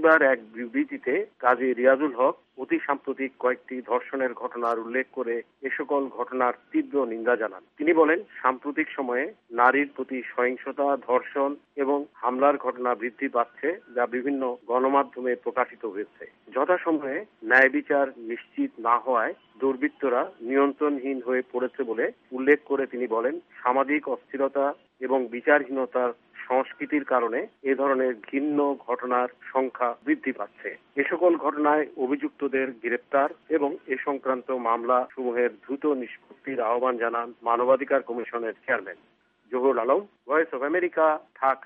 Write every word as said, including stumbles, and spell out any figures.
শনিবার এক বিবৃতিতে কাজী রিয়াজুল হক অতি সাম্প্রতিক কয়েকটি ধর্ষণের ঘটনার উল্লেখ করে এ সকল ঘটনার তীব্র নিন্দা জানান। তিনি বলেন, সাম্প্রতিক সময়ে নারীর প্রতি সহিংসতা, ধর্ষণ এবং হামলার ঘটনা বৃদ্ধি পাচ্ছে, যা বিভিন্ন গণমাধ্যমে প্রকাশিত হয়েছে। যথাসময়ে ন্যায় বিচার নিশ্চিত না হওয়ায় দুর্বৃত্তরা নিয়ন্ত্রণহীন হয়ে পড়েছে বলে উল্লেখ করে তিনি বলেন, সামাজিক অস্থিরতা এবং বিচারহীনতার সংস্কৃতির কারণে এ ধরনের ঘৃণ্য ঘটনার সংখ্যা বৃদ্ধি পাচ্ছে। এ সকল ঘটনায় অভিযুক্তদের গ্রেপ্তার এবং এ সংক্রান্ত মামলা সমূহের দ্রুত নিষ্পত্তির আহ্বান জানান মানবাধিকার কমিশনের chairman. Zahurul Alam, voice of America, Dhaka.